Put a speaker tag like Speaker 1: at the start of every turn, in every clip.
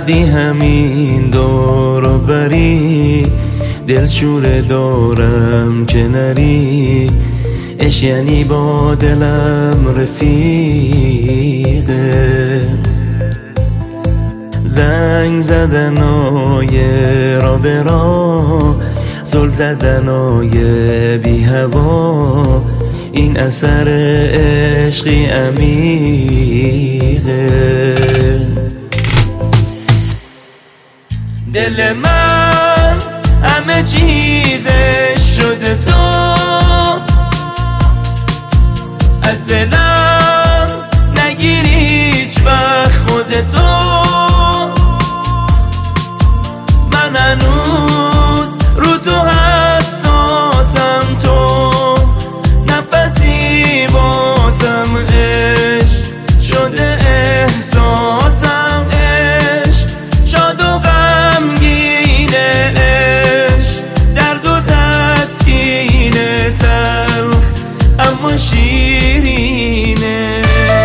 Speaker 1: وقتی همین دور بری دلشوره دارم که نری، عشق یعنی با دلم رفیقه. زنگ زدنای را به را، زل زدنای بی هوا، این اثر عشقی عمیقه. دل من همه چیزش شده تو، از دلم نگیری هیچ وقت خودتو. من هنوز رو تو حساسم، تو نفسی باسم، عشق شده احساسم، عشق شاد و غمگینه، عشق درد و تسکینه، تلخ اما شیرینه.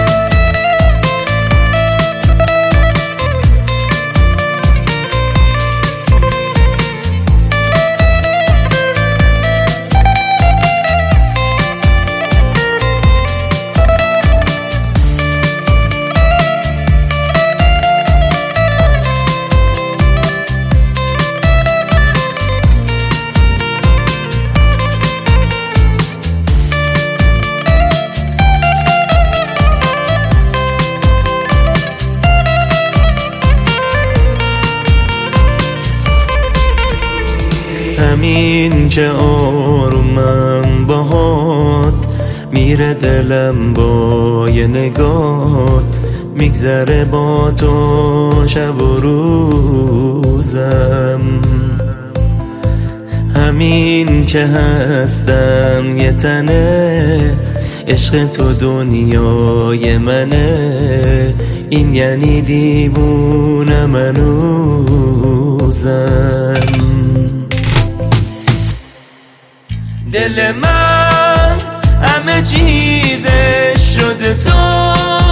Speaker 1: همین که آرومم باهات، میره دلم با یه نگات، میگذره با تو شب و روزم. همین که هستم یه تنه، عشق تو دنیای منه، این یعنی دیوونه منوزم. دل من همه چیزش شده تو،